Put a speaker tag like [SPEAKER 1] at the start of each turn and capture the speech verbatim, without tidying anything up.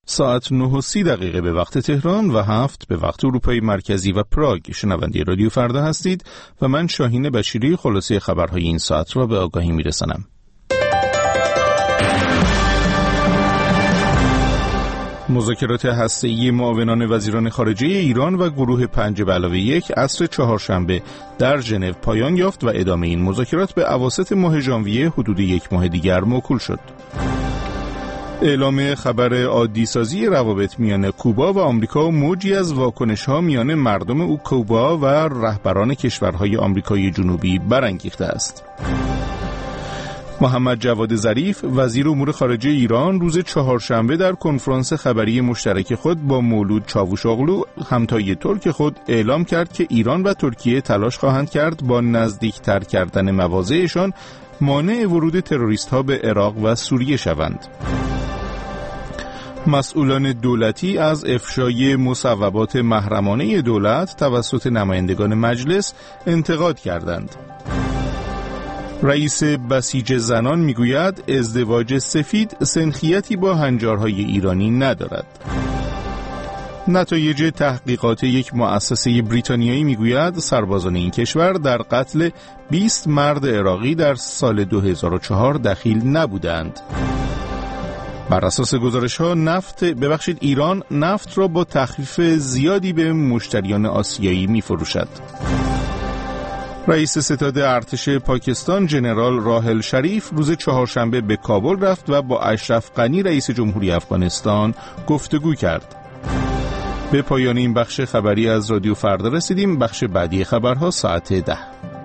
[SPEAKER 1] ساعت نه و سی دقیقه به وقت تهران و هفت به وقت اروپای مرکزی و پراگ. شنونده رادیو فردا هستید و من شاهین بشیری خلاصه خبرهای این ساعت را به آگاهی میرسانم. مذاکرات هسته‌ای معاونان وزیران خارجه ایران و گروه پنج به علاوه یک عصر چهارشنبه در ژنو پایان یافت و ادامه این مذاکرات به اواسط ماه ژانویه حدود یک ماه دیگر موکول شد. اعلام خبر عادی سازی روابط میان کوبا و آمریکا و موجی از واکنش‌ها میان مردم او کوبا و رهبران کشورهای آمریکای جنوبی برانگیخته است. محمد جواد ظریف وزیر امور خارجه ایران روز چهارشنبه در کنفرانس خبری مشترک خود با مولود چاوشاغلو همتای ترک خود اعلام کرد که ایران و ترکیه تلاش خواهند کرد با نزدیکتر کردن مواضعشان مانع ورود تروریست‌ها به عراق و سوریه شوند. مسئولان دولتی از افشای مصوبات محرمانه دولت توسط نمایندگان مجلس انتقاد کردند. رئیس بسیج زنان میگوید ازدواج سفید سنخیتی با هنجارهای ایرانی ندارد. نتایج تحقیقات یک مؤسسه بریتانیایی میگوید سربازان این کشور در قتل بیست مرد عراقی در سال دو هزار و چهار دخیل نبودند. بر اساس گزارش‌ها نفت ببخشید ایران نفت را با تخفیف زیادی به مشتریان آسیایی می‌فروشد. رئیس ستاد ارتش پاکستان ژنرال راحل شریف روز چهارشنبه به کابل رفت و با اشرف غنی رئیس جمهوری افغانستان گفتگو کرد. به پایان این بخش خبری از رادیو فردا رسیدیم. بخش بعدی خبرها ساعت ده.